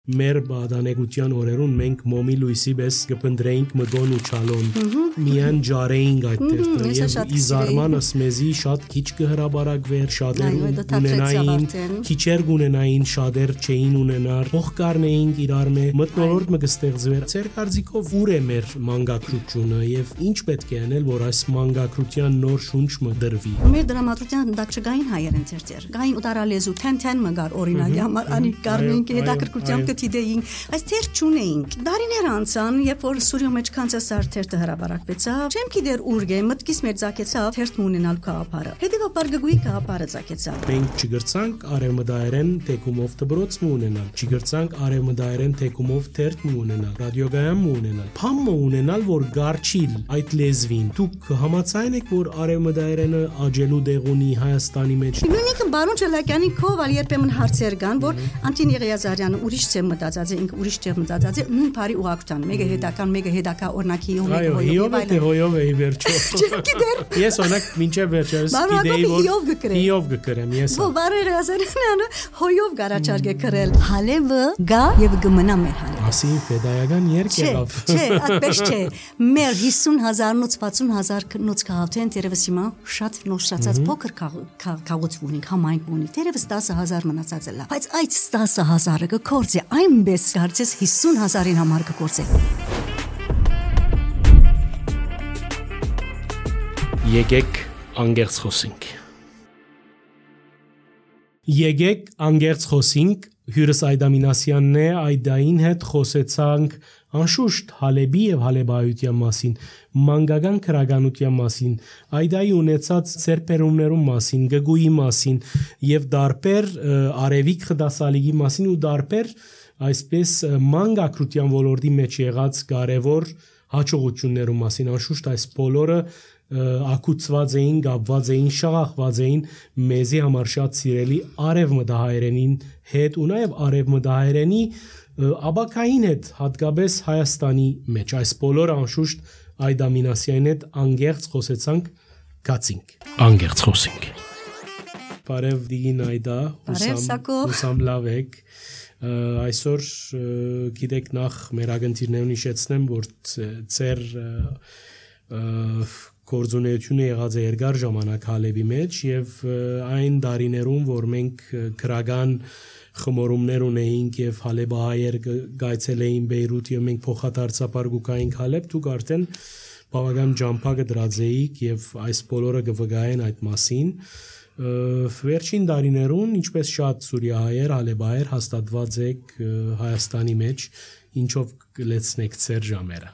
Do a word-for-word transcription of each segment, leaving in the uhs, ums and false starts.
Մեր բադանեկության օրերուն մենք մոմի լույսի պես կփնտրեինք մգոն ու չալոն միան ջարեինք այդտեղ եւ իզարմանս մեզի շատ քիչ կհրաբարակվեր շատեր ունենային քիչեր ունենային շատեր չէին ունենար փոխկարնեինք իրար մե մտնոլորտ մը կստեղծվեր ծեր կարծիքով ուր է մեր մանկակրությունը եւ ինչ պետք է անել որ այս մանկակրության նոր շունչ մը դրվի մեր դրամատուրգիան դակչգային հայերեն ծերծեր գային ուտարալեզու թեն-թեն մգար օրինակ համար անի կարմենքի հետաքրքրությամբ կթիդեինք այս թեր չունեինք դարիներ անցան երբ որ Սուրիո մեջ կանցասար թերթը հրաբարակվեցավ չեմ գիտեր ուր գե մտքիս մեր ցակեցավ թերթ ունենալ կապարը հետևաբար գգուի կապարը ցակեցավ մենք չգրցանք արևմտայերեն թեկումով դբրոց ունենալ չգրցանք արևմտայերեն թեկումով թերթ ունենալ ռադիոգայամ ունենալ փամը ունենալ որ գարչիլ այդ լեզվին դուք համաձայն եք որ արևմտայերենը աջելու դեղունի Հայաստանի մեջ նույնիսկ բարոն Չելակյանի քով երբեմն հարցեր կան որ Անտին Եղիազարյանը ուրիշ ծեմ մտածած է ինքը ուրիշ տեղ մտածած է նույն բարի ուղղության մեկը հետական մեկը հետակա օրնակի ու մեկը հոյով է հոյով է վերջո ես օրինակ մինչև վերջերս գիտեի որ հիով գկրեմ ես ո բարերը Եղիազարյանը հոյով գարաչարգ է կրել հալևը գա եւ գմնա մեր հալևը ասի ֆեդայական երկ եղավ չէ այդպես չէ մեր հիսուն հազարից վաթսուն հազար նոց քաղաքեն դերևս հիմա շատ նոշացած փոքր քաղաք ունի համայնք ունի դերևս տասը հազար մնացած է բայց այդ տասը հազարը կկործի այնպես կարծես հիսուն հազարին համար կկործի Եկեք անգերց խոսենք Եկեք անգերց խոսենք Հյուրս Այդամինասյանն է Այդային հետ խոսեցանք անշուշտ Հալեբի եւ Հալեբայության մասին մանկական քրագանության մասին Այդայի ունեցած ծերպերումներում մասին գգուի մասին եւ դարբեր արևիկ խդասալիգի մասին ու դարբեր այսպես մանկակրթության ոլորտի մեջ եղած կարևոր հաջողություններու մասին անշուշտ այս բոլորը ակուցված էին, գապված էին, շաղախված էին մեզի համար շատ սիրելի արևմտահայերենին հետ ու նաև արևմտահայերենի աբակային հետ հատկապես Հայաստանի մեջ այս բոլոր անշուշտ Այդա Մինասյանի հետ անգերց խոսեցանք գացինք անգերց խոսենք Բարև դիգին Այդա հուսամ լավ եք այսօր գիտեք նախ մեր ագնտիրներուն իշեցնեմ որ ծեր գործունեությունը եղած է երկար ժամանակ Հալեբի մեջ եւ այն դարիներում որ մենք քրական խմորումներ ունեինք եւ Հալեբահայեր գայցել էին Բեյրութ եւ մենք փոխադարձաբար գուկայինք Հալեբ դուք արդեն բավական ջամփակը դրած էիք եւ այս բոլորը կվգայեն այդ մասին վերջին դարիներուն ինչպես շատ սուրիահայեր Հալեբահայեր հաստատված եք Հայաստանի մեջ ինչով կլեցնեք ծեր ժամերը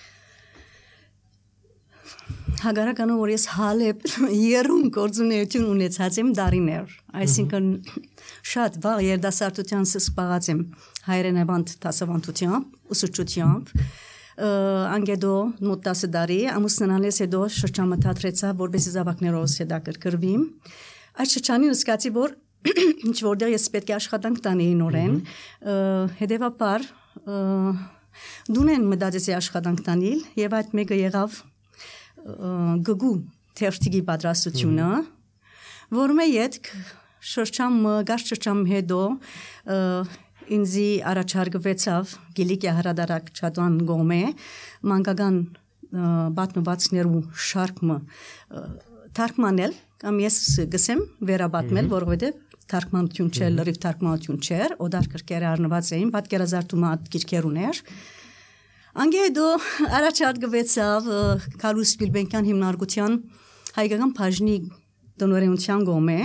Հագարականը որ ես Հալեբ երում գործունեություն ունեցած եմ դարիներ այսինքն շատ վաղ երդասարտության սպաղած եմ հայրենավանդ դասավանդությամբ ուսուցչությամբ անգեդո մոտ տասը տարի ամուսնանալիս հետո շրջամտածեցա որպեսզի զավակներով հետաքրքրվեմ այդ շրջանին զգացի որ ինչ որտեղ ես պետք է աշխատանք տանեի նորեն հետևաբար դունեն մտածեցի աշխատանք տանել եւ այդ մեկը եղավ գգու թերթի պատրաստությունը որը յետք շրջամ գար շրջամ հետո ինձի առաջարկվեցավ Գիլիկիա հրադարակ Չադոան գոմե մանկական բատնվածներու շարքը թարգմանել կամ ես գսեմ վերաբատմել որովհետեւ թարգմանություն չէ լրիվ թարգմանություն չէր օդար կրկերը առնված էին պատկերազարդումը գիրքեր ուներ Անգեդո առաջարկվեցավ Կարուս Գյուլբենկյան հիմնարկության հայկական բաժնի տնօրենության գոմե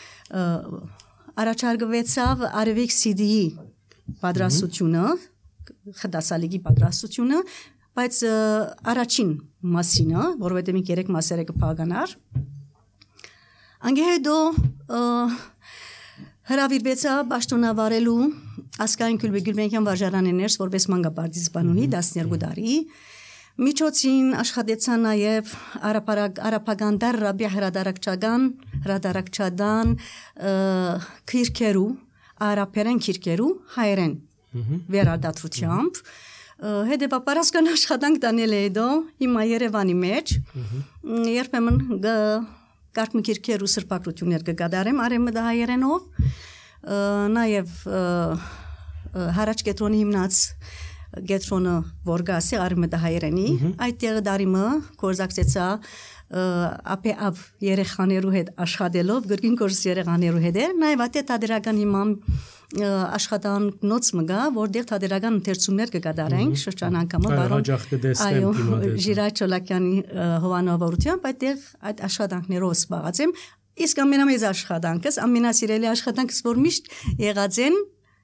առաջարկվեցավ Արևիկ Սիդիի պատրաստությունը խդասալիգի պատրաստությունը բայց առաջին մասինը որովհետև մենք երեք մասերը կփականար Անգեդո հրավիրվեցա պաշտոնավարելու Ասկային Գյուլբենկյան վարժարաններս որպես մանկապարտիզանուհի տասներկու տարի միջոցին աշխատեցա նաև արաբական դար ռաբիա հրադարակչական հրադարակչադան քիրքերու արաբերեն քիրքերու հայերեն վերադատրությամբ հետևաբար ասկան աշխատանք տանել է դո հիմա Երևանի մեջ երբեմն կարգ քիրքերու սրբակրություններ կգադարեմ արևմտահայերենով նաև հարաճ կետրոնի հիմնած կետրոնը որ գասի արմդահայերենի այդտեղը դարիմը կորզակցեցա ապե ապ երեխաներու հետ աշխատելով գրքին կորս երեխաներու հետ էր նաև այդտեղ թատերական հիմամ աշխատանքնոց մգա որտեղ թատերական ընթերցումներ կկատարենք շրջան անգամը բարոն այո Ժիրայր Չոլակյանի հովանավորությամբ այդտեղ այդ աշխատանքներով զբաղած եմ իսկ ամենամեծ աշխատանքս ամենասիրելի աշխատանքս որ միշտ եղած են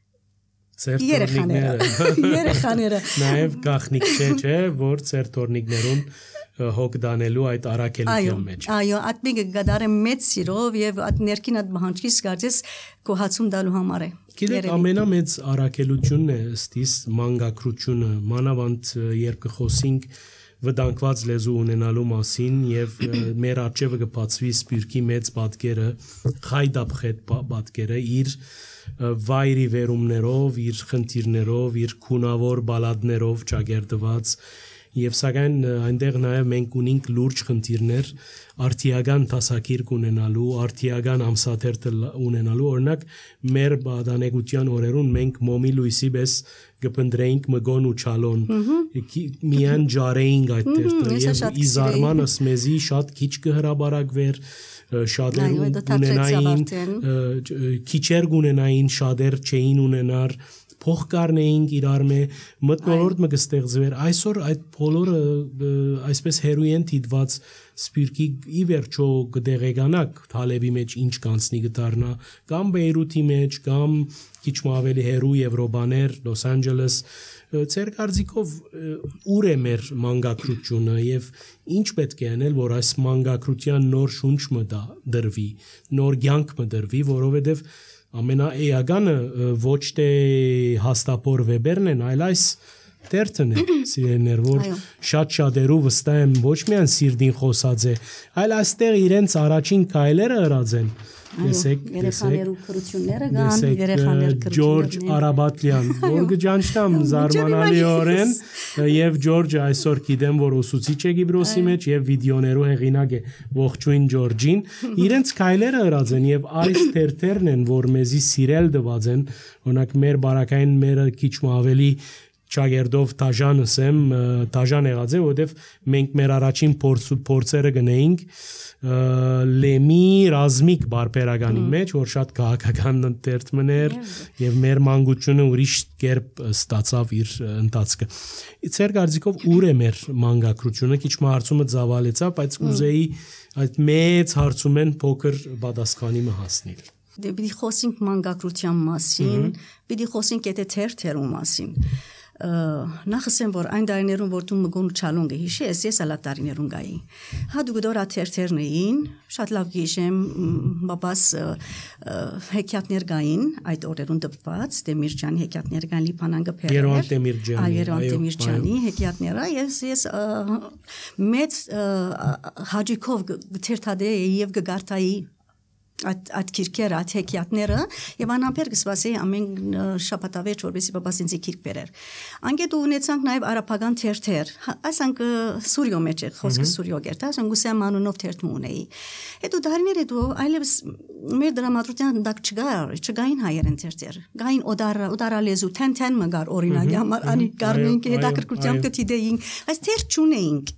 երեխաները երեխաները նաև գախնիկ չէ չէ որ ծեր տորնիկներուն հոգ դանելու այդ արակելության մեջ։ Այո, այդմեկը գդարեմ մեծ սիրով եւ այդ ներքին այդ բանջից կարծես կոհացում դալու համար է։ Գիտեք, ամենամեծ արակելությունն է ըստիս մանգակրությունը, մանավանդ երբ կխոսենք վտանգված լեզու ունենալու մասին եւ մեր արջևը կբացվի սպիրկի մեծ պատկերը, խայդապխետ պատկերը իր վայրի վերումներով, իր խնդիրներով, իր քունավոր բալադներով ճագերտված Եվ սակայն այնտեղ նաև մենք ունենք լուրջ խնդիրներ արդիական տասակիրք ունենալու, արդիական ամսաթերթ ունենալու, օրինակ մեր բադանեկության օրերուն մենք մոմի լույսի պես կփնտրեինք մգոն ու չալոն, միան ջարեինք այդ տերտը եւ իզարմանս մեզի շատ քիչ կհրաբարակվեր շատեր ունենային քիչեր ունենային շատեր չէին ունենար փող կառնեինք իրար մե մտնոլորտ մը կստեղծվեր այսօր այդ բոլորը այսպես հերույեն դիտված սպիրկի ի վերջո կդեղեկանակ Թալեբի մեջ ինչ կանցնի գտարնա կամ Բեյրութի մեջ կամ քիչ ավելի հերու Եվրոպաներ Լոս Անջելես ծեր կարծիքով ուր է մեր մանկակրությունը եւ ինչ պետք է անել որ այս մանկակրության նոր շունչ մը դրվի նոր կյանք մը դրվի որովհետեւ ամենաէականը ոչ թե հաստապոր վեբերն են, այլ այս տերթն է, սիրելիներ, որ շատ շատերու վստահ եմ ոչ միայն սիրտին խոսած է, այլ այստեղ իրենց առաջին քայլերը հրած են։ Տեսեք, երեխաներու քրությունները կան, երեխաներ քրությունները։ Ջորջ Արաբատլյան, որ գճանչտամ զարմանալիորեն եւ Ջորջը այսօր գիտեմ, որ ուսուցիչ է Գիբրոսի մեջ եւ վիդեոներու հեղինակ է ողջույն Ջորջին, իրենց քայլերը հրած են եւ այս թերթերն են, որ մեզի սիրել դված են, օրինակ մեր բարակային մերը քիչ ավելի Չագերդով Տաժանս եմ, Տաժան եղած է, որովհետև մենք մեր առաջին փորձերը գնեինք լեմի ռազմիկ բարբերականի մեջ, որ շատ քաղաքական ընթերցում էր եւ մեր մանկությունը ուրիշ կերպ ստացավ իր ընթացքը։ Ձեր կարծիքով ուր է մեր մանկակրությունը, քիչ հարցումը ծավալեցա, բայց ուզեի այդ մեծ հարցումեն փոքր պատասխանի մը հասնել։ Դե պիտի խոսենք մանկակրության մասին, պիտի խոսենք եթե թերթերու մասին։ Նախ ասեմ որ այն դարիներուն որ դու մգոն չալուն գհիշես ես ալա տարիներուն գայի հա դու գդոր աթերթերն էին շատ լավ գիշեմ բաբաս հեքիաթներ գային այդ օրերուն դպված Տեմիրջանի հեքիաթներ գան Լիփանանգը փերեր Երևան Տեմիրջանի այո Երևան Տեմիրջանի հեքիաթները ես ես մեծ հաջիկով թերթադե եւ գարտայի At at kirker at hekiyatները եւ անամբեր կսպասեի ամեն շաբաթավերջը որովհետեւ բաբաս ինձ քիրք բերեր։ Անգետ ունեցանք նաեւ արաբական թերթեր։ Ասանք Սուրիո մեջ է խոսքը Սուրիո գերտա, ասանք Գուսեմ անունով թերթ ունեի։ Հետո դարիներ հետո այլևս մեր դրամատրության դակ չգար, չգային հայերեն թերթեր։ Գային օդար օդարալեզու թեն-թեն մգար օրինակի համար անի կարմենք հետաքրքրությամբ կթիդեին, այս թերթ չունեինք։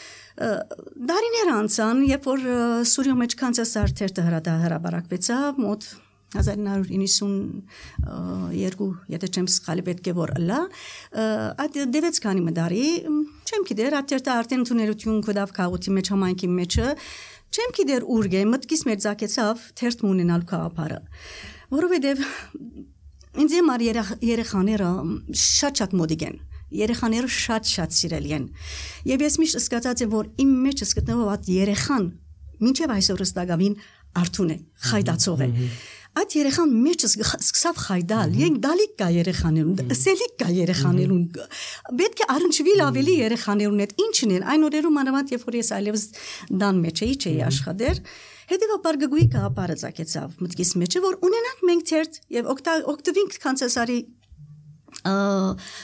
Դարիներ անցան, երբ որ Սուրիո մեջ կանցասար թերթը հրաբարակվեցավ, մոտ հազար իննսուն իննսուն երկու, եթե չեմ սխալի պետք է որ ըլլա, այդ դևեց քանի մդարի, չեմ գիտեր, այդ թերթը արդեն ընդունելություն կդավ քաղաքի մեջ համայնքի մեջը, չեմ գիտեր ուր գե, մտքիս մեջ ցակեցավ թերթ ունենալ քաղաքարը, որովհետև ինձ համար երեխաները շատ-շատ մոդիկ են Երեխաները շատ-շատ սիրելի են։ Եվ ես միշտ զգացած եմ, որ իմ մեջ գտնվող այդ երեխան մինչև այսօր ստագավին արթուն է, խայդացող է։ Այդ երեխան մեջ սկսավ խայդալ, ենք դալիկ կա երեխաներուն, սելիկ կա երեխաներուն։ Պետք է առնչվիլ ավելի երեխաներուն հետ ինչն են, այն օրերում մանավանդ երբ որ ես այլևս դան մեջ էի, չէի աշխատեր, հետևաբար գույի կապարը ցակեցավ մտքիս մեջը, որ ունենանք մենք թերթ եւ օգտվենք կանցասարի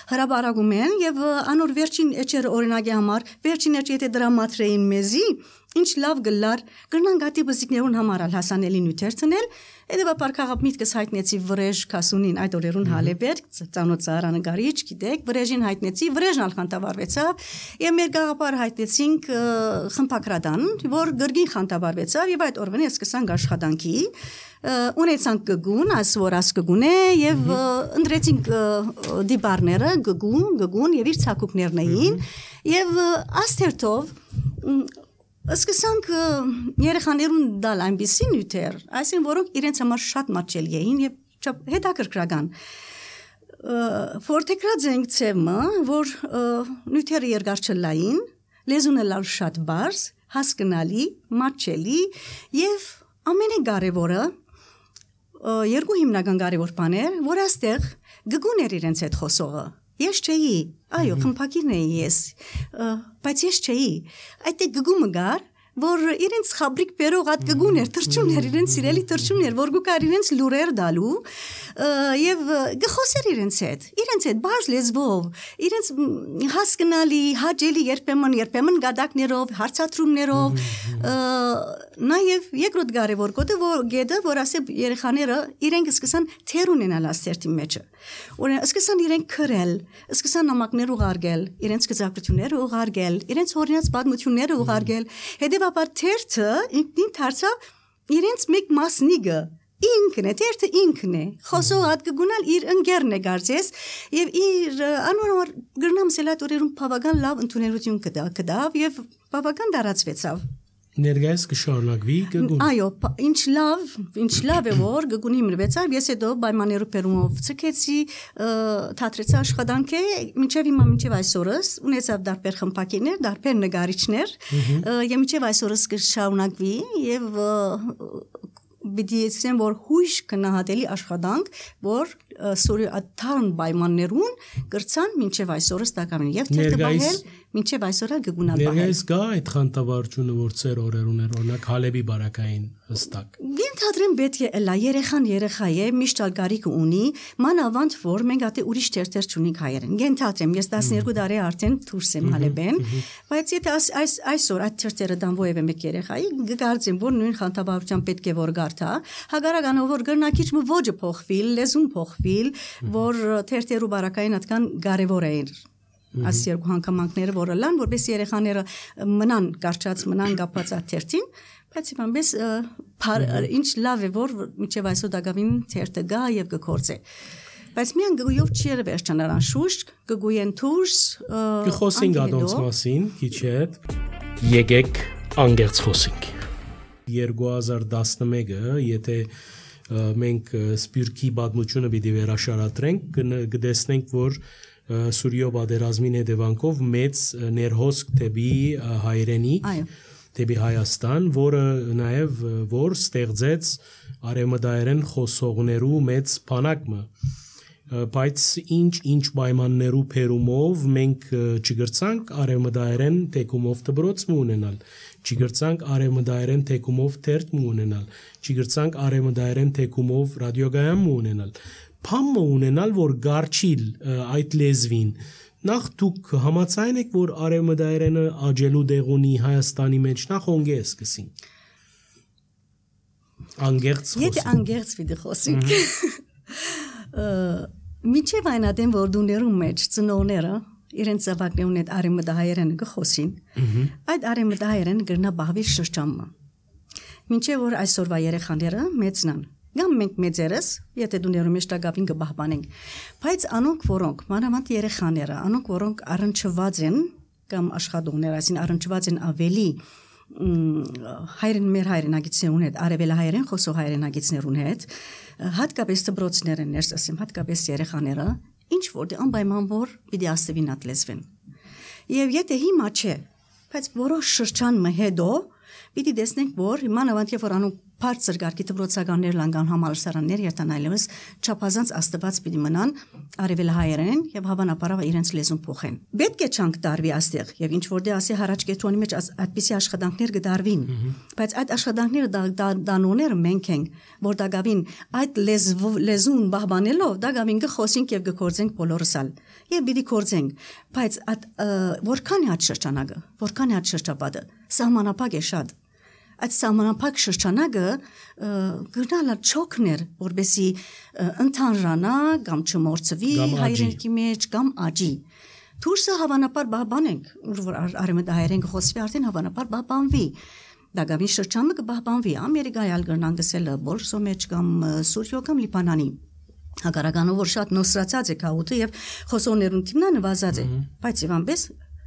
հրաբարակում են եւ անոր վերջին էջերը օրինակի համար վերջին էջը եթե դրամատրեին մեզի ինչ լավ գլար գրնան գատի բզիկներուն համարալ հասանելի նյութեր ցնել հետեւաբար քաղաք միտքս հայտնեցի վրեժ կասունին այդ օրերուն Հալեբերգ ծանոթ ծառանգարիչ գիտեք վրեժին հայտնեցի վրեժն ալխանտավարվեցավ եւ մեր գաղափար հայտնեցինք խմփակրադան որ գրգին խանտավարվեցավ եւ այդ օրվանից սկսանք աշխատանքի ունեցանք գգուն ասորաս գգուն է եւ ընտրեցինք դիբարները գգուն գգուն եւ իր ցակուկներն էին եւ աստերտով Սկսանք երեխաներուն դալ այնպիսի նյութեր, այսինքն որոնք իրենց համար շատ մատչելի էին եւ հետաքրքրական։ Ֆորտեկրած ենք ցեմը, որ նյութերը երկար չլային, լեզունը լավ շատ բարձ, հասկանալի, մատչելի եւ ամենակարևորը երկու հիմնական կարևոր բաներ, որ այստեղ գգուներ իրենց հետ խոսողը Ես չէի, այո, խմփակիրն էի ես, բայց ես չէի, այդ գգումը գար, որ իրենց խաբրիկ բերող այդ գգուներ, թրջուններ, իրենց սիրելի թրջուններ, որ գուկար իրենց լուրեր դալու եւ գխոսեր իրենց հետ, իրենց հետ բարձ լեզվով, իրենց հասկանալի, հաճելի երբեմն երբեմն գադակներով, հարցատրումներով, նաեւ երկրորդ կարևոր կոտը որ գեդը, որ ասե երեխաները իրենք սկսան թեր ունենալ աստերտի մեջը։ Օրինակ սկսան իրենք քրել, սկսան նամակներ ուղարկել, իրենց գծակությունները ուղարկել, իրենց օրինաց պատմությունները ուղարկել, հետեւաբար թերթը ինքնին դարձավ իրենց մեկ մասնիկը ինքն է, թերթը ինքն է, խոսող այդ գունալ իր ընկերն է գարձես եւ իր անոր գրնամ սելատորերուն բավական լավ ընդուներություն կդավ եւ բավական դարածվեցավ Ներգայիս կշարունակվի գգուն Այո, ինչ լավ, ինչ լավ է որ գգունի մրվեցավ, ես հետո պայմաններով պերումով ցկեցի, թատրեցի աշխատանքը, մինչև հիմա մինչև այսօրս ունեցավ դարբեր խմփակիներ, դարբեր նկարիչներ, եւ մինչև այսօրս կշարունակվի եւ Բիդի ասեմ որ հույժ կնահատելի աշխատանք, որ սորի աթարն պայմաններուն գրցան մինչև այսօրս տակամին եւ թերթը բահել մինչև այսօրը գգունալ բահել։ Ներկայիս կա այդ խանտավարությունը, որ ծեր օրերուն էր, օրինակ Հալեբի բարակային հստակ։ Ենթադրեմ պետք է լա երեխան երեխա է, միշտ ալգարիկ ունի, մանավանդ որ մենք ատե ուրիշ թերթեր չունենք հայերեն։ Ենթադրեմ, ես տասներկու տարի արդեն դուրս եմ Հալեբեն, բայց եթե այս այսօր այդ թերթերը դան ովևէ մեկ երեխայի գկարծեմ, որ նույն խանտավարության պետք է որ գարտա, հագարական որ գրնակիչ մը ոճը փոխվիլ, լեզուն փոխվիլ, որ թերթերու բարակային atkan կարևոր է Այս երկու հանգամանքները որը լան, որպես երեխաները մնան կարճած, մնան գապած այդ թերթին, բայց իմանպես ինչ լավ է որ մինչև այսօր դակավին թերթը գա եւ կկործե։ Բայց միան գույով չի երևի ճանաչան շուշ, գույեն դուրս կխոսենք ադոնց մասին, քիչ հետ։ Եկեք անգերց խոսենք։ երկու հազար տասնմեկը, եթե մենք սպյուրքի պատմությունը պիտի վերաշարադրենք, կտեսնենք, որ Սուրիո պատերազմին հետևանքով մեծ ներհոսք դեպի հայրենիք, դեպի Հայաստան, որը նաև որ ստեղծեց արևմտայերեն խոսողներու մեծ բանակը, բայց ինչ-ինչ պայմաններու փերումով մենք չգրցանք արևմտայերեն թեկումով դբրոց ունենալ, չգրցանք արևմտայերեն թեկումով թերթ ունենալ, չգրցանք արևմտայերեն թեկումով ռադիոգայան ունենալ, Փամը ունենալ, որ գարչիլ այդ լեզվին, նախ դուք համաձայն եք, որ արևմտայերենը աջելու դեղ ունի Հայաստանի մեջ, նախ ոնգե սկսին։ Անգերց խոսենք։ Եթե անգերց պիտի խոսենք։ Միջև այն ադեմ, որ դուներում մեջ ծնողները իրենց զավակներուն հետ արևմտահայերեն կխոսին, այդ արևմտահայերեն գրնա բահվի շրջանը։ Մինչև որ այսօրվա երեխաները մեծնան Գամ մենք մեծերս, եթե դուներում մեջ տագավին կբահբանենք, բայց անոնք որոնք, մանավանդ երեխաները, անոնք որոնք առնչված են կամ աշխատողներ, այսին առնչված են ավելի հայրեն մեր հայրենագիտներուն հետ, արևելահայերեն խոսող հայրենագիտներուն հետ, հատկապես դպրոցներ են ներս ասեմ, հատկապես երեխաները, ինչ որ անպայման որ պիտի աստվին ատլեզվեն։ Եվ եթե հիմա չէ, բայց որոշ շրջան մը հետո պիտի տեսնենք, որ մանավանդ երբ որ անոնք բարձր գարկի դպրոցականներ լանգան համալսարաններ երթանայլևս չափազանց աստված պիտի մնան արևելահայերեն եւ հավանաբար իրենց լեզուն փոխեն։ Պետք է չանք դարվի աստեղ եւ ինչ որ դե ասի հարաճ կետրոնի մեջ այդպիսի աշխատանքներ կդարվին, բայց այդ աշխատանքները դանոները մենք ենք, որ դակավին այդ լեզուն բահբանելով դակավին կխոսենք եւ կկործենք բոլորսալ եւ պիտի կործենք, բայց այդ որքան է այդ շրջանակը, որքան է այդ շրջապատը սահմանափակ է շատ։ Այդ սահմանափակ շրջանակը գրնալը չոքներ, որբեսի ընդհանրանա կամ չմորցվի հայրենիքի մեջ կամ աճի։ Դուրսը հավանաբար բահբան ենք, որ արևմտահայերեն խոսվի արդեն հավանաբար բահբանվի։ Դագավի շրջանը կբահբանվի, ամերիկայալ գրնան գսելը Բոլսո մեջ կամ Սուրիո կամ Լիբանանի։ Հակառականով որ շատ նոսրացած է քաուտը եւ խոսողներուն թիմնա նվազած է, բայց եւ անպես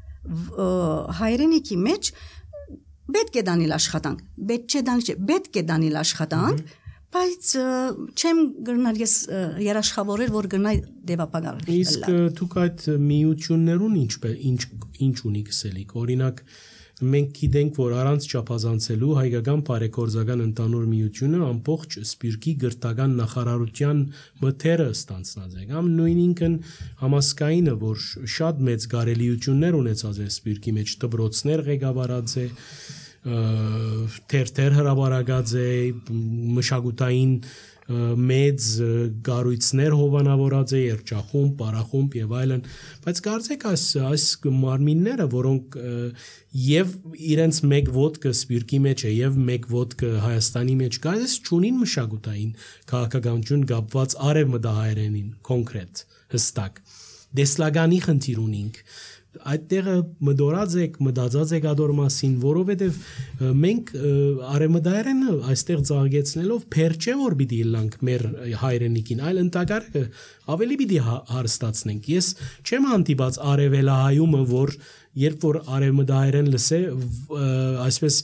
հայրենիքի մեջ պետք է դանել աշխատանք, պետք չէ դանել, պետք է դանել աշխատանք, բայց չեմ գրնալ ես երաշխավորել, որ գրնայ դեպապագալ։ Իսկ դուք այդ միություններուն ինչ ինչ ունի գսելիք, օրինակ մենք գիտենք, որ առանց չափազանցելու հայկական բարեգործական ընդհանուր միությունը ամբողջ սպիրկի գրթական նախարարության մթերը ստանցնած է, կամ նույն ինքն համասկայինը, որ շատ մեծ գարելիություններ ունեցած է սպիրկի մեջ, դպրոցներ ղեկավարած է, թերթեր հրապարակած է, մշակութային մեծ գառույցներ հովանավորած է, երջախումբ, պարախումբ եւ այլն, բայց կարծեք այս այս մարմինները, որոնք եւ իրենց մեկ ոտքը սպիրկի մեջ է եւ մեկ ոտքը Հայաստանի մեջ կա, այս ճունին մշակութային քաղաքականություն կապված արևմտահայերենին կոնկրետ հստակ դեսլագանի խնդիր ունենք, այդտեղը մդորած եք, մտածած եք ադոր մասին, որովհետև մենք արևմտահայերենը այստեղ ծաղկեցնելով փեր չէ որ պիտի լանք մեր հայրենիքին, այլ ընդհակառակը ավելի պիտի հարստացնենք։ Ես չեմ հանդիպած արևելահայումը, որ երբ որ արևմտահայերեն լսե, այսպես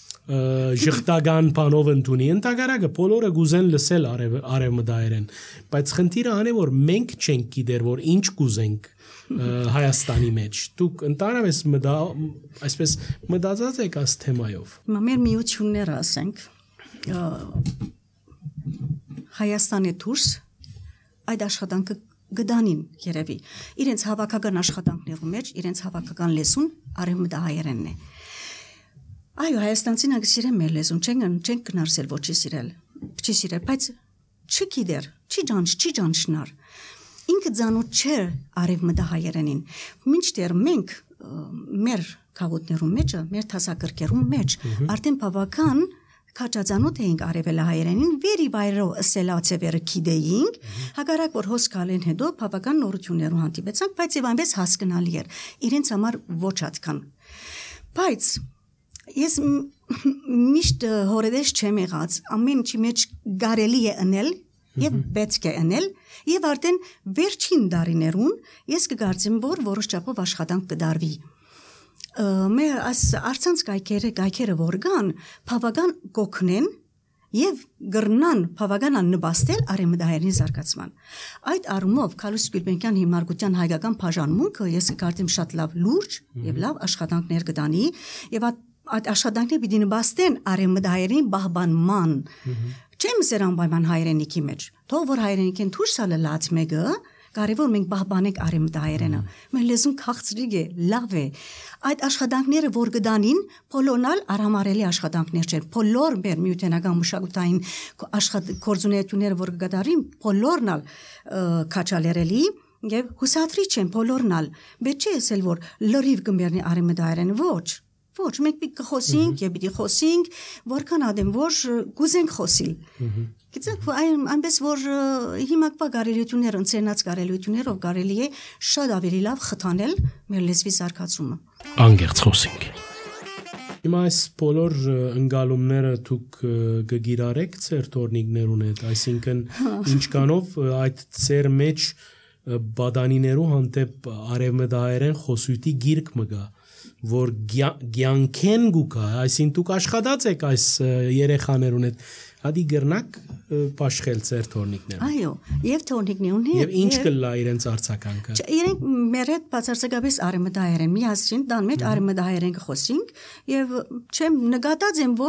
ժխտական բանով ընդունի, ընդհակառակը բոլորը գուզեն լսել արևմտահայերեն, բայց խնդիրը այն է, որ մենք չենք գիտեր, որ ինչ կուզենք Հայաստանի մեջ։ Դուք ընդհանրապես մտա այսպես մտածած եք այս թեմայով։ Մեր միությունները ասենք Հայաստանի դուրս այդ աշխատանքը գդանին երևի։ Իրենց հավաքական աշխատանքներու մեջ իրենց հավաքական լեզուն արևմտահայերենն է։ Այո, հայաստանցին ագսիրեն մեր լեզուն, չեն չեն կնարսել ոչի սիրել, չի սիրել, բայց չգիտեր, չի ջանջ, չի ջանջնար։ Ինքը ծանոթ չէ արևմտահայերենին։ Մինչդեռ մենք մեր քաղաքներում մեջ, մեր դասակարգերում մեջ արդեն բավական քաչածանոթ էինք արևելահայերենին, վերի բայրով սելացևերը գիտեինք, հակառակ որ հոսքալեն հետո բավական նորություններով հանդիպեցանք, բայց եւ այնպես հասկանալի էր։ Իրենց համար ոչ այդքան։ Բայց ես միշտ հորեդես չեմ եղած, ամեն ինչի մեջ կարելի է անել եւ պետք է անել, եւ արդեն վերջին դարիներուն ես կգործեմ, որ որոշ չափով աշխատանք կդարվի։ Մեր այս արցանց կայքերը, կայքերը որ կան, բավական կօգնեն եւ գրնան բավականան նպաստել արևմտահայերենի զարգացման։ Այդ առումով Քալուս Գուլբենկյան հիմնարկության հայկական բաժանմունքը ես կգործեմ շատ լավ լուրջ եւ լավ աշխատանքներ կդանի եւ այդ աշխատանքները պիտի նպաստեն արևմտահայերենի բահբանման։ Չեմ սեր անպայման հայրենիքի մեջ, թող որ հայրենիքին դուրս ալած մեկը, կարևոր մենք բահբանենք արևմտահայերենը, մեր լեզուն քաղցրիկ է, լավ է, այդ աշխատանքները որ գդանին, բոլորնալ արհամարելի աշխատանքներ չեն, բոլոր մեր միութենական մշակութային գործունեությունները որ կգդարին, բոլորնալ քաչալերելի եւ հուսադրի չեն, բոլորնալ, պետք չէ ասել որ լրիվ կմեռնի արևմտահայերենը, ոչ Ոչ, մենք պիտի կխոսենք եւ պիտի խոսենք, որքան ադեմ որ գուզենք խոսիլ։ Գիտեք, այնպես որ հիմակվա գարելությունները, ընցերնած գարելություններով կարելի է շատ ավելի լավ խթանել մեր լեզվի զարգացումը։ Անգերց խոսենք։ Հիմա այս բոլոր ընկալումները դուք կգիրարեք ձեր տորնիկներուն հետ, այսինքն ինչքանով այդ ձեր մեջ բադանիներու հանդեպ արևմտահայերեն խոսույթի գիրք մը գա, որ գյանքեն գուկա, այսին դուք աշխատած եք այս երեխաներուն հետ, հադի գրնակ պաշխել ձեր թորնիկները։ Այո, եւ թորնիկներուն հետ։ Եվ ինչ կլա իրենց արձագանքը։ Իրենք մեր հետ բացարձակապես արևմտահայերեն միասին տան մեջ արևմտահայերեն կխոսենք եւ չեմ նկատած եմ որ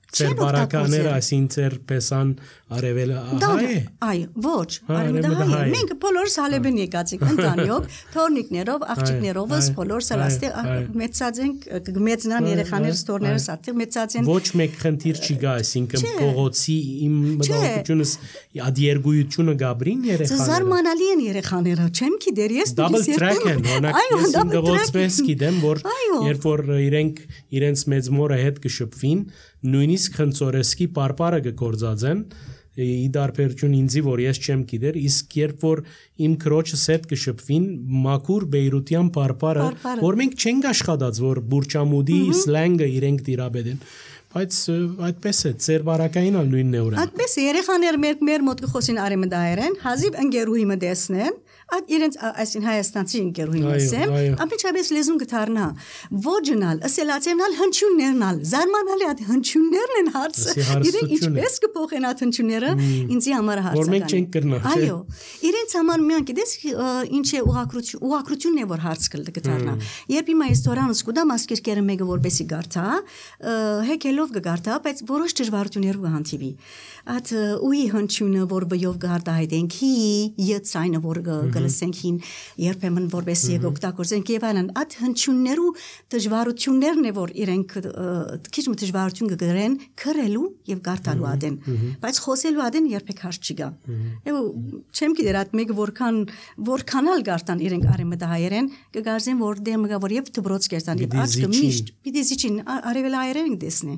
Ծեր բարակաները, այսին ծեր պեսան արևելը հայ է։ Այո, ոչ, արևելը հայ է։ Մենք բոլորս հալեբեն եկածինք ընտանիով, թորնիկներով, աղջիկներով, բոլորս այստեղ մեծած ենք, մեծնան երեխաներս, թորներս այստեղ մեծած են։ Ոչ մեկ խնդիր չի գա, այսինքն փողոցի իմ մտահոգությունս ադիերգույությունը գաբրին երեխաները։ Զարմանալի են երեխաները, չեմ գիտեր, ես դաբլ տրեք են, օրինակ ես իմ գողոցպես գիտեմ, որ երբ որ իրենք իրենց մեծ մորը հետ կշփվին, նույնիսկ խնձորեսկի պարպարը կգործածեն ի դարբերություն ինձի, որ ես չեմ գիտեր, իսկ երբ որ իմ քրոջս հետ կշփվին մաքուր բեյրության պարպարը, որ մենք չենք աշխատած, որ բուրճամուդի սլենգը իրենք տիրապետեն, բայց այդպես է, ծեր բարակային ալ նույնն է օրը։ Այդպես է, երեխաներ մեր մեր մոտ կխոսին արեմդայերեն, հազիվ ընկերուհի մը տեսնեն, այդ իրենց այսին հայաստանցի ընկերուհի մասեմ, ամենից լեզուն կդառնա, ոջնալ, ասելացենալ հնչյուններնալ, զարմանալի այդ հնչյուններն են հարցը, իրենք ինչպես կփոխեն այդ հնչյունները, ինձի համար հարցը։ Որ մենք չենք կրնա։ Այո, իրենց համար միան գիտես ինչ է ուղղակրություն, ուղղակրությունն է որ հարց կդառնա։ Երբ հիմա իստորիան սկուտա մասկերկերը մեկը որբեսի գարտա, հեկելով կգարտա, բայց որոշ դժվարություններ կհանդիպի։ Այդ ուի հնչյունը որ բյով գարտահայտենք, հի յցայնը որ գլսենք հին երբեմն որբեսի օգտագործենք եւ այլն, այդ հնչյուններու դժվարություններն է որ իրենք քիչ մի դժվարություն կգրեն քրելու եւ գարտալու ադեն, բայց խոսելու ադեն երբեք հարց չի գա։ Եվ չեմ գիտեր այդ մեկը որքան որքանալ գարտան իրենք արեմդահայերեն կգարձեն որ դեմը գա որ եւ դբրոց կերտան եւ աչքը միշտ պիտի զիջին արևելահայերեն դեսնի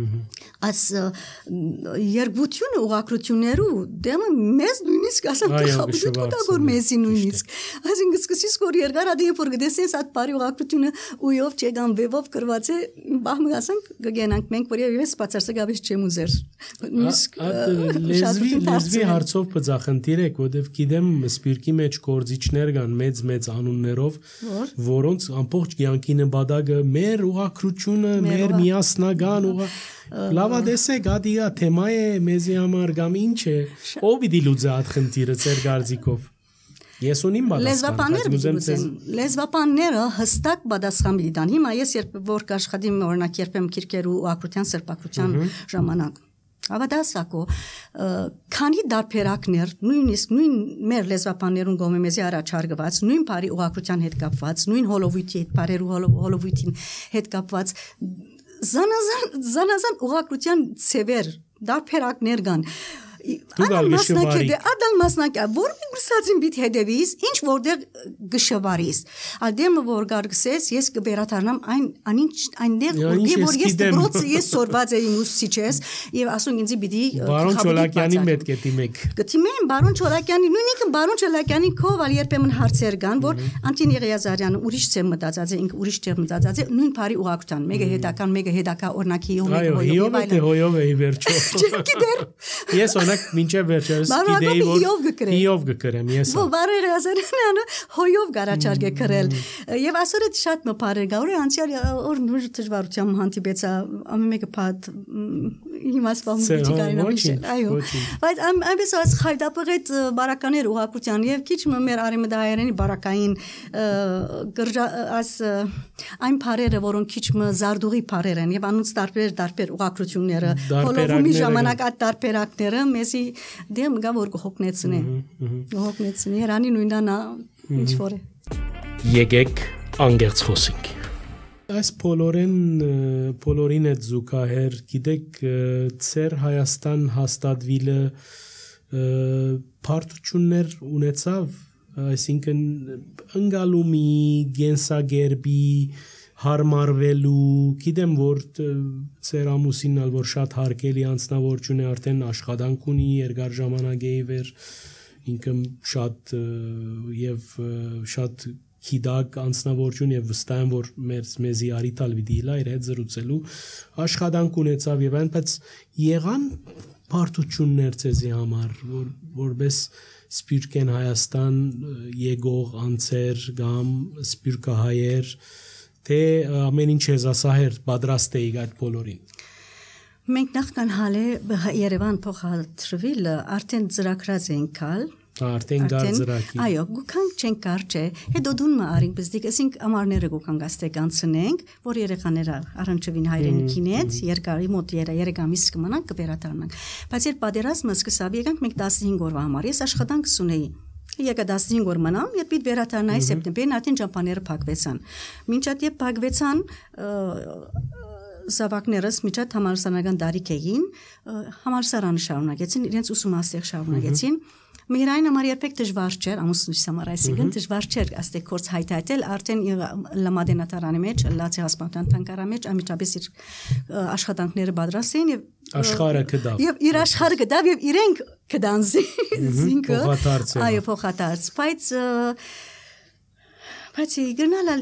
As երգությունը ուղղակրություններու դեմը մեզ նույնիսկ ասեմ թխաբուտ կտագոր մեզի նույնիսկ ասին գսկսիս որ երգար ադի որ գտեսես այդ բարի ուղղակրությունը ույով չեգան վեվով կրված է բահմ ասենք գգենանք մենք որ ես բացարսը գաբես չեմ ուզեր նույնիսկ լեզվի լեզվի հարցով բծախնդիր եք որովհետև գիտեմ սպիրկի մեջ կորզիչներ կան մեծ մեծ անուններով որոնց ամբողջ կյանքի նպատակը մեր ուղղակրությունը մեր միասնական ուղղ Լավա դեսեք, ադիա թեմա է մեզի համար կամ ինչ է, ով պիտի լուծի այդ խնդիրը ձեր կարծիքով։ Ես ունիմ պատասխան, լեզվապանները հստակ պատասխան պիտի տան։ Հիմա ես երբ որ կաշխատիմ օրինակ երբեմն քիրքերու ակրության սրբակրության ժամանակ Ավադասակո քանի դարբերակներ նույնիսկ նույն մեր լեզվապաններուն գոմե մեզի առաջարկված նույն բարի ուղղակրության հետ կապված նույն հոլովույթի հետ բարերու հոլովույթին հետ կապված Zanazan zanazan ուղղակրության ծևեր դարբերակներ կան Adal masnakede adal masnakya vor gusazin bit hedevіз inç vorder gşavaris adem vor gargses yes geberatarnam ein anin einler ge vor yes brot yes sorvaz einus siches yev asun inzi bidi Baron Çolakyani met getimek Getimen Baron Çolakyani nunik Baron Çolakyani koval yerpemin hartsergan vor Antin Yazaryan urish semdazaz ink urish termdazaz nün pari uğaktan mega hedakan mega hedaka ornaki yo mega hoyo hoyo vercho Yes Onak minçe verçeriz ideyi var. Hiyov gıkırım yes. Bu barı razanı hoyov garaçarge kırel. Yev asıret şat mı parer gavre ançer or nuj tjvarutjam hantibetsa amemeke pat himas vam biçikarina bişel. Ayo. Բայց am ambes as խայդապղետ բարականեր ուղակության եւ քիչ մեր արեմդայերենի բարակային գրժա as այն բարերը որոնք քիչ մը զարդուղի բարեր են եւ անոնց տարբեր տարբեր ուղակությունները հոլովումի ժամանակ այդ տարբերակները մեզի դեմ գա որ կհոգնեցնի կհոգնեցնի հրանի նույնանա ինչ որ է Եկեք անգերց խոսենք Այս բոլորեն բոլորին է զուգահեռ գիտեք ծեր Հայաստան հաստատվելը բարդություններ ունեցավ այսինքն ընկալումի գենսագերբի հարմարվելու գիտեմ որ ծեր ամուսինն ալ որ շատ հարգելի անձնավորություն է արդեն աշխատանք ունի երկար ժամանակ է իվեր ինքը շատ եւ շատ Հիդակ անձնավորություն եւ վստահ եմ որ մեր մեզի արիտալ վիդիլա իր հետ զրուցելու աշխատանք ունեցավ եւ այնպես եղան բարդություններ ցեզի համար որ որպես սպիրկեն Հայաստան եկող անձեր կամ սպիրկահայեր թե ամեն ինչ եզասահեր պատրաստ էիք այդ բոլորին Մենք նախքան հալե Երևան փոխադրվել արդեն ծրագրած ենք կալ Արդեն գարձրակի։ Այո, գուքանք չենք կարճ է։ Հետո դուն մը արինք բզդիկ, ասինք ամառները գուքանք աստե կանցնենք, որ երեխաները առնչվին հայրենիքինից, երկարի մոտ երեք ամիս կմնանք կվերադառնանք։ Բայց երբ պատերազմը սկսավ, եկանք մենք տասնհինգ օրվա համար, ես աշխատանք ունեի։ Եկա տասնհինգ օր մնամ, երբ պիտի վերադառնայի սեպտեմբերին, արդեն ճամփաները փակվեցան։ Մինչ այդ երբ փակվեցան, զավակներս միջատ համալսարանական դարիք էին, համալսարանը շարունակեցին, իրենց ուսումնասիրք շարունակեցին։ Միրային համար երբեք դժվար չէր, ամուսնուս համար այսինքն դժվար չէր աստե կորց հայտայտել, արդեն լամադենատարանի մեջ, լացի հասպանտան տանկարա մեջ ամիջապես իր աշխատանքները պատրաստ էին եւ աշխարհը կդավ։ Եվ իր աշխարհը կդավ եւ իրենք կդան զինքը։ Այո, փոխադարձ, բայց բայց գնալ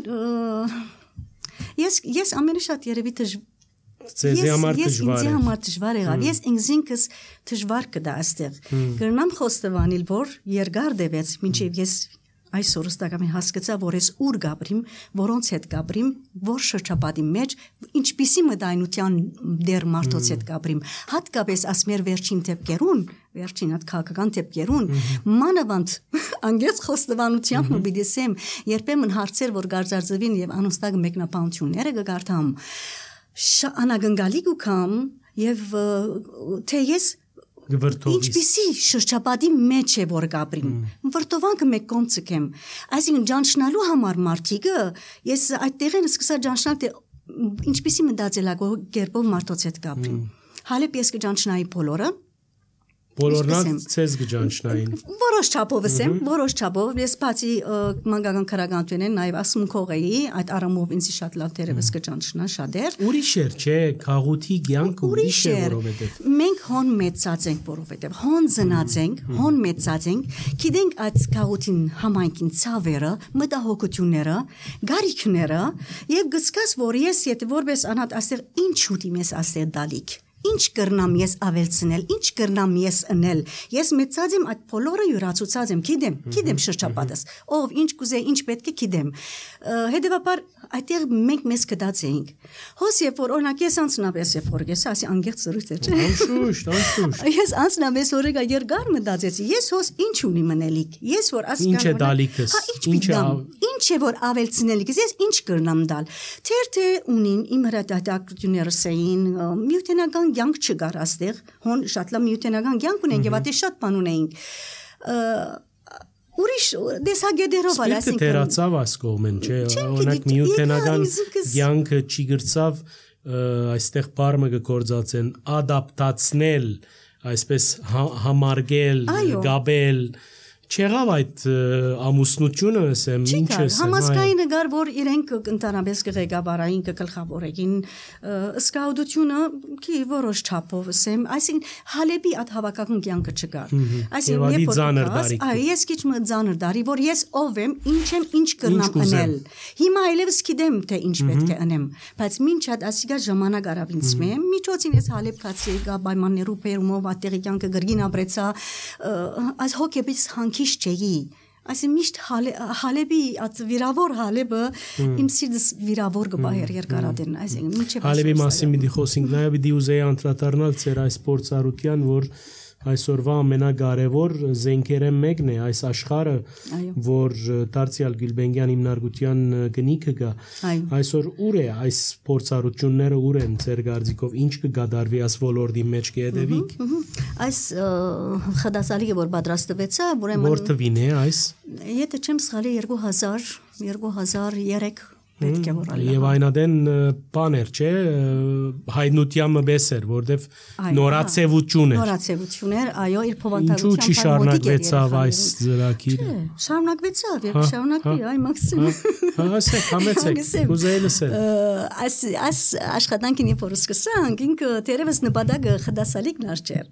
ես ես ամենը շատ երևի դժ Ձեզի համար դժվար է։ Ես համար դժվար եղավ։ Ես ինքս դժվար կդա այստեղ։ Գրնամ խոստովանել, որ երկար դեպեց, մինչև ես այսօր ստակամի հասկացա, որ ես ուր գաբրիմ, որոնց հետ գաբրիմ, որ շրջապատի մեջ, ինչպիսի մտայնության դեր մարդոց հետ գաբրիմ։ Հատկապես ասմեր վերջին դեպքերուն, վերջին հատ քաղաքական դեպքերուն, մանավանդ անգերց խոստովանությամբ մբիդեսեմ, երբեմն հարցեր, որ գարձարձվին եւ անուստակ մեկնաբանությունները կգարտամ։ Անագնգալի գուքամ եւ թե ես ինչպիսի շրջապատի մեջ է որ գաբրիմ վրտովանքը մեկ կողմ ցկեմ այսինքն ճանչնալու համար մարդիկը ես այդտեղին սկսա ճանչնալ թե ինչպիսի մտածելակերպով կերպով մարդոց հետ գաբրիմ հալեպ ես կճանչնայի բոլորը Բոլորնալ ցեզ գճանչնային Որոշ չափով եմ, որոշ չափով ես բացի մանկական քրագանությունն նաև ասմունքող էի, այդ առումով ինձ շատ լավ դերևս գճանչնա շատեր։ Ուրիշ էր, չէ, քաղուտի կյանքը ուրիշ է որովհետև։ Մենք հոն մեծած ենք որովհետև հոն ծնած ենք, հոն մեծած ենք, գիտենք այդ քաղուտին համայնքին ցավերը, մտահոգությունները, գարիքները եւ գսկած որ ես եթե որպես անհատ աստեղ ինչ ուտիմ ես աստեղ դալիք Ինչ կրնամ ես ավելցնել, ինչ կրնամ ես ընել, ես մեծած եմ այդ բոլորը յուրացուցած եմ, գիտեմ, գիտեմ շրջապատս, ով ինչ կուզե, ինչ պետք է գիտեմ, հետևաբար այդտեղ մենք մեզ կդած էինք, հոս երբ որ օրինակ ես անցնապես երբ որ ես ասի անգերց զրույց է, չէ, անշուշտ, անշուշտ, ես անցնապես օրեկա երկար մտածեցի, ես հոս ինչ ունի մնելիք, ես որ ասկան, ինչ է դալիքս, ինչ է ինչ է որ ավելցնելիքս, ես ինչ կրնամ դալ, թե ունին իմ հրատակություններս էին, միութենական կյանք չկար աստեղ, հոն շատ լավ միութենական կյանք ունենք եւ ատե շատ բան ունենք։ Ուրիշ դեսագեդերով ասենք։ Սպիրտը թերացավ այս կողմեն, չէ, օրինակ միութենական կյանքը չի գրծավ, այստեղ բառը կգործածեն ադապտացնել, այսպես համարգել, գաբել Չեղավ այդ ամուսնությունը, ասեմ, ինչ է։ Համասկայինը գար, որ իրենք ընտանաբես կղեկավարային կգլխավորեին սկաուդությունըքի որոշ չափով, ասեմ, այսինքն Հալեբի այդ հավաքական կյանքը չկար։ Այսինքն երբ որ այ ես քիչ մը ձանր դարի, որ ես ով եմ, ինչ եմ, ինչ կրնամ անել։ Հիմա այլևս գիտեմ, թե ինչ պետք է անեմ, բայց մինչ այդ ասիգա ժամանակ արավ ինձ մեմ, միջոցին ես Հալեբ կացի գա պայմաններով բերումով այդտեղի կյանքը գրգին ապրեցա, այս հոգեբից քիշ չէի այսինքն միշտ Հալեբի այդ վիրավոր Հալեբը իմ սիրտս վիրավոր գբահեր երկարադեն այսինքն մինչև Հալեբի մասին մի խոսենք նաև պիտի ուզեի անդրադառնալ ծեր այս փորձառության որ այսօրվա ամենակարևոր զենքերը մեկն է այս աշխարհը որ Դարցիալ Գյուլբենգյան հիմնարկության գնիքը գա այսօր ուր է այս փորձառությունները ուր են ծեր գարձիկով ինչ կգադարվի այս ոլորտի մեջ կհետևիկ այս խդասալիկը որ պատրաստվեցա ուրեմն որ թվին է այս եթե չեմ սխալի երկու հազար երկու հազար երեք պետք է որ ալի եւ այնադեն բաներ չէ հայտնությամը բեսեր որտեվ նորացեվություն էր նորացեվություն էր այո իր փոխանցությամբ ինչու՞ չի շարունակվեցավ այս ծրագիրը շարունակվեցավ եւ շարունակվի այ մաքսիմում հասեք համեցեք ուզեի լսել այս այս աշխատանքին երբ որ սկսանք ինքը դերևս նպատակը խդասալիկն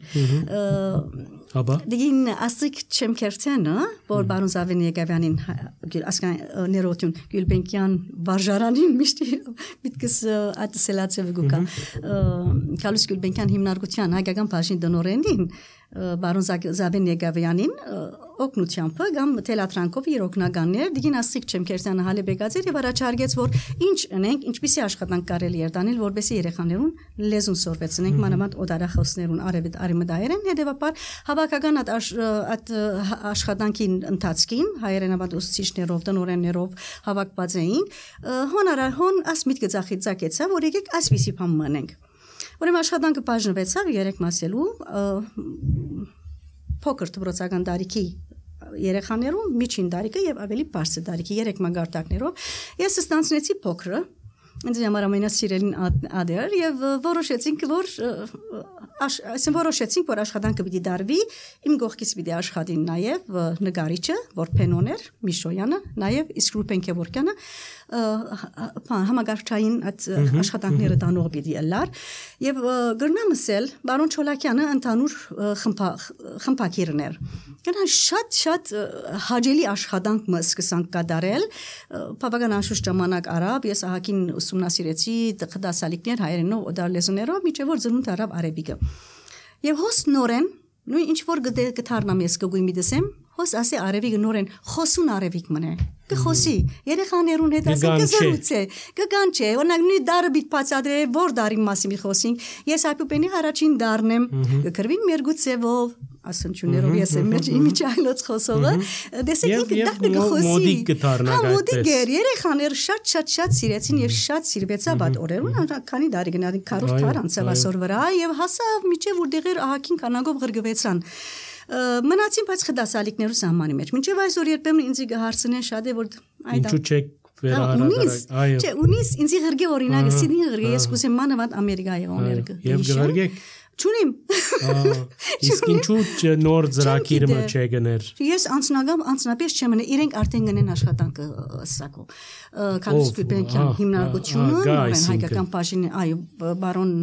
էր Աբա դին ասիկ չեմ կերտենը որ բարոն Զավեն Եգավյանին ասկան ներոտյուն Գյուլբենկյան վարժարանին միշտ միտքս ատսելացիա գուկա Կալուս Գյուլբենկյան հիմնարկության հայկական բաժին դնորենին բարոն Զավեն Եգավյանին օգնությամբ կամ թելատրանքով իր օգնականներ դիգին ասիկ չեմ Քերսյանը Հալեբեգաձեր եւ առաջարկեց որ ինչ ունենք ինչպիսի աշխատանք կարելի էր տանել որովհետեւ երեխաներուն լեզուն սորվեցնենք մանավանդ օդարախոսներուն արևիտ արիմդայերեն հետեւաբար հավաքական այդ աշխատանքի ընթացքին հայերենաբադ ուսուցիչներով տնօրեններով հավաքված էին հոնարար հոն ասմիտ գծախիծակեցա որ եկեք այսպիսի բան մանենք Ուրեմն աշխատանքը բաժնվեցավ երեք մասելու փոքր դպրոցական տարիքի երեխաներուն միջին տարիքը եւ ավելի բարձր տարիքի երեք մագարտակներով ես ստանցնեցի փոքրը ինձ համար ամենասիրելին ադեր եւ որոշեցինք որ ասեն որոշեցինք որ աշխատանքը պիտի դարվի իմ գողքից պիտի աշխատի նաեւ նկարիչը որ Փենոներ Միշոյանը նաեւ իսկ Ռուբեն Քևորքյանը համագարկչային այդ աշխատանքները տանող պիտի ելար եւ գրնամսել բարոն Չոլակյանը ընդհանուր խմբակիրներ գնա շատ շատ հաջելի աշխատանք մը սկսանք կատարել բավական անշուշտ ժամանակ արավ ես ահագին ուսումնասիրեցի դասալիկներ հայերենով օդար լեզուներով միջև որ ծնունդ արավ արեբիկը եւ հոս նորեն նույն ինչ որ գտարնամ ես կգույ մի դեսեմ հոս ասի արևիկը նորեն խոսուն արևիկ մնե կխոսի երեխաներուն հետ ասի կզրուցե կգանչե օրինակ նույն դարը բիտ բացադրե որ դարի մասին մի խոսենք ես այփուպենի առաջին դարն եմ կկրվին մեր գուցեվով ասնչուներով ես եմ մեջ իմիջայլոց խոսողը դեսեք ինքը դակը կխոսի մոդիկ կդառնա մոդիկ էր երեխաները շատ շատ շատ սիրեցին եւ շատ սիրվեցավ այդ օրերուն քանի դարի գնա քառորդ դար անցավ ասոր վրա եւ հասավ միջև որ դեղեր ահագին կանագով ղրգվեցան մնացին բայց խդասալիկներու սահմանի մեջ մինչև այսօր երբեմն ինձ գահարցնեն շատ է որ այդ ինչու չեք վերահրատարակ այո չէ ունիս ինձ ղրգե օրինակը սիդի ղրգե ես կուսեմ մանավանդ ամերիկայի օները եւ գղրգեք Չունիմ։ Իսկ ինչու նոր ծրագիրը չգներ։ Ես անձնական անձնապես չեմ ունի, իրենք արդեն գնեն աշխատանքը սակո։ Կարլոս Գուլբենկյան հիմնարկությունը, հայկական բաժին, այո, բարոն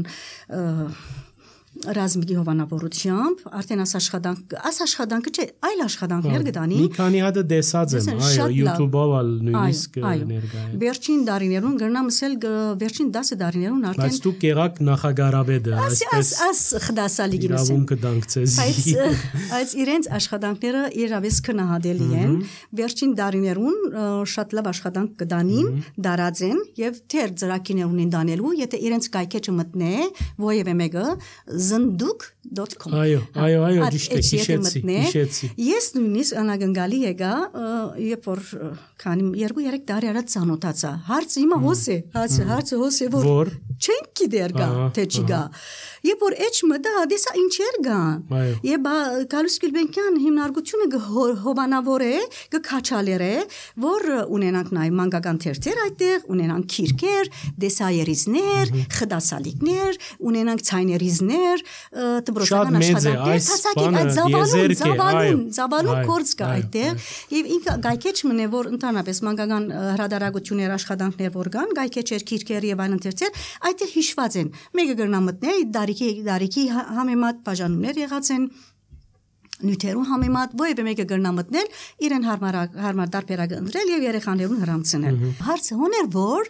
Ռազմիկի հովանավորությամբ արդեն աս աշխատանք աս աշխատանքը չէ այլ աշխատանքներ գտանի մի քանի հատ դեսած եմ այո YouTube-ով ալ նույնիսկ ներկայ է վերջին դարիներուն գրնամսել վերջին դասը դարիներուն արդեն բայց դուք եղաք նախագահարաբեդը այսպես աս խդասալի գինսեմ իրավունքը դանկցեզի այս իրենց աշխատանքները իրավես քնահատելի են վերջին դարիներուն շատ լավ աշխատանք կդանին դարածեն եւ թեր ծրակիներուն դանելու եթե իրենց կայքեջը մտնե ովևէ մեկը znduk dot com Այո, այո, այո, ճիշտ է, հիշեցի, հիշեցի։ Ես նույնիսկ անագնգալի եկա, երբ որ քանի երկու երեք տարի առաջ ծանոթացա։ Հարցը հիմա հոս է, հարցը, հարցը հոս է որ չենք գիտեր գա, թե չի գա։ Երբ որ էջ մտա, դեսա ինչեր գա։ Եվ Կարլոս Գուլբենկյան հիմնարկությունը հովանավոր է, կքաչալեր է, որ ունենանք նաև մանկական թերթեր այդտեղ, ունենանք քիրքեր, դեսայերիզներ, խդասալիկներ, ունենանք ցայներիզներ, դպրոցական աշխատանքներ, հասակին այդ զավալուն, զավալուն, զավալուն կորց կա այդտեղ։ Եվ ինքը գայքեջ մնե, որ ընդհանրապես մանկական հրադարագություններ, աշխատանքներ որ կան, գայքեջեր, քիրքեր եւ այլն թերթեր, այդտեղ հիշված են։ Մեկը գրնամտնե դարիքի դարիքի համեմատ բաժանումներ եղած են նյութերու համեմատ ովևէ մեկը գրնամտնել իրեն հարմար հարմար դարբերակը ընտրել եւ երեխաներուն հրամցնել հարցը հոներ որ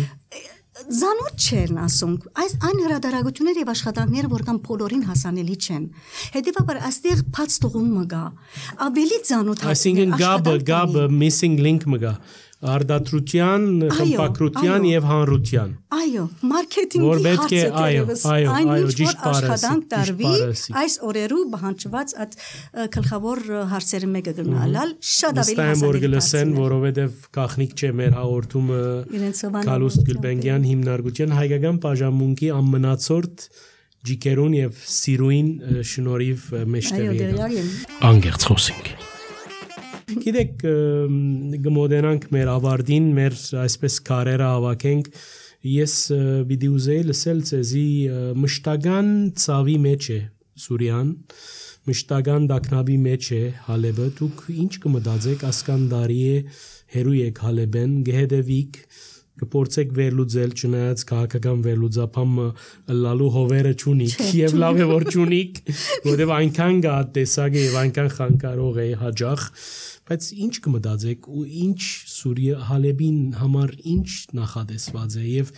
Զանոթ չեն ասում այս այն հրադարագությունները եւ աշխատանքները որքան բոլորին հասանելի չեն հետեւաբար այստեղ բաց թողում մգա ավելի զանոթ այսինքն գաբը գաբը missing link մգա արդատրության, խմբակրության եւ հանրության։ Այո, մարքեթինգի հարցը դերևս այն ինչ որ աշխատանք տարվի այս օրերու բանջված այդ գլխավոր հարցերը մեկը գնալալ շատ ավելի հասանելի։ Ստայն որ գլսեն, որովհետեւ գախնիկ չէ մեր հաղորդումը Կարլոս Գուլբենկյան հիմնարկության հայկական բաժանմունքի ամենացորդ ջիկերուն եւ սիրուին շնորհիվ մեջտեղի անգերց խոսենք Գիտեք գմոդենանք մեր ավարտին մեր այսպես կարերը հավաքենք ես պիտի ուզեի լսել ցեզի մշտական ցավի մեջ է Սուրյան մշտական դակնաբի մեջ է Հալեբը դուք ինչ կմտածեք ասկան դարի է հերու եք Հալեբեն գեհդեվիկ կփորձեք վերլուծել չնայած քաղաքական վերլուծապամ լալու հովերը չունիք եւ լավ է որ չունիք որովհետեւ այնքան գա տեսակ է եւ այնքան խանգարող է հաջող բայց ինչ կմտածեք ու ինչ Սուրիա Հալեբին համար ինչ նախադեсված է եւ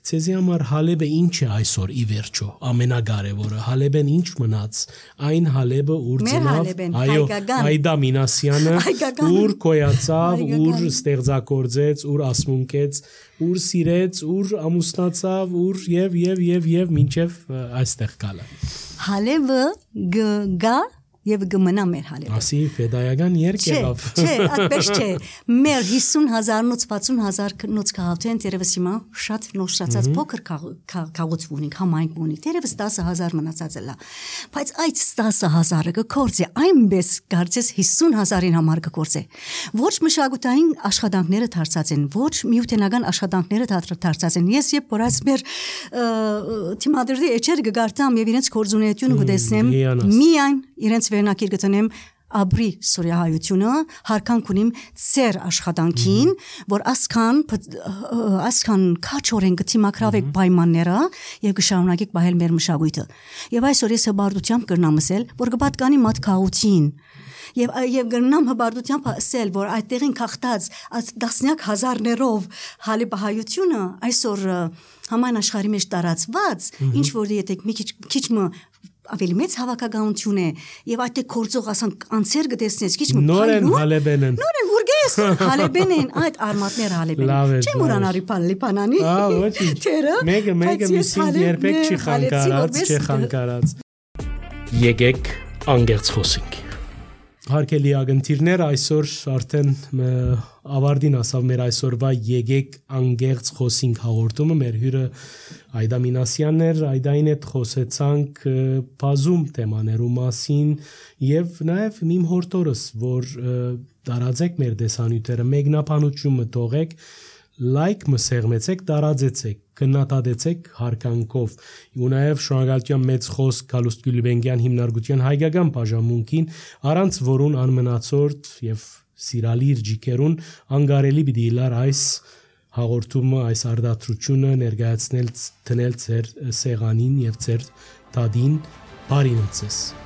Ցեզի համար Հալեբը ինչ է այսօր ի վերջո ամենակարևորը Հալեբեն ինչ մնաց այն Հալեբը ուր ծնավ այո Այդա Մինասյանը ուր կոյացավ ուր ստեղծագործեց ուր ասմունքեց ուր սիրեց ուր ամուսնացավ ուր եւ եւ եւ եւ մինչեւ այստեղ գալը Հալեբը գա Եվ գմնա մեր Հալեբը։ Ասի ֆեդայական երկ եղավ։ Չէ, այդպես չէ։ Մեր հիսուն հազարից վաթսուն հազար նոց քաղաքեն դերևս հիմա շատ նոշրացած փոքր քաղաք ունենք, համայնք ունենք։ Դերևս տասը հազար մնացած է լա։ Բայց այդ տասը հազարը կկործե այնպես կարծես հիսուն հազարին համար կկործե։ Ոչ մշակութային աշխատանքները դարձած են, ոչ միութենական աշխատանքները դարձած են։ Ես երբ որ այս մեր թիմադրի էջերը կգարտամ եւ իրենց կորձունեությունը կտեսնեմ, միայն իրենց վերնակիր գտնեմ աբրի սուրյահայությունը հարկանք ունիմ ծեր աշխատանքին որ ասքան ասքան քաչորեն գտիմակրավեք պայմանները եւ կշարունակեք բայել մեր մշակույթը եւ այսօր ես հբարդությամբ կրնամսել որ կպատկանի մատքաուտին Եվ եւ գնամ հբարդությամբ ասել որ այդտեղին քաղտած դասնյակ հազարներով հալիբահայությունը այսօր համայն աշխարհի մեջ տարածված ինչ որ եթե մի քիչ քիչ ավելի մեծ հավաքականություն է եւ այդ կորձող ասան անցեր գտեսնես քիչ մը նորեն Հալեբենեն նորեն ուրգես Հալեբենեն այդ արմատներ Հալեբեն չեմ ուրանարի պալիպանանի ահա ոչինչ մեկը մեկը միսին երբեք չի խանգարած չի խանգարած եկեք անգերց խոսենք Հարկելի ագնտիրներ այսօր արդեն ավարտին ասավ մեր այսօրվա եկեք անգերց խոսենք հաղորդումը մեր հյուրը Այդա Մինասյանն էր Այդային հետ խոսեցանք բազում թեմաներու մասին եւ նաեւ իմ հորտորս որ տարածեք մեր դեսանյութերը մեկնաբանությունը թողեք լայք մսեղմեցեք տարածեցեք գնահատեցեք հարկանքով ու նաև շնորհակալության մեծ խոսք Գալուստ Գյուլիբենկյան հիմնարկության հայկական բաժանմունքին առանց որուն անմնացորդ եւ սիրալիր ջիկերուն անգարելի պիտի լար այս հաղորդումը այս արդարությունը ներկայացնել տնել ձեր սեղանին եւ ձեր տադին բարի նոց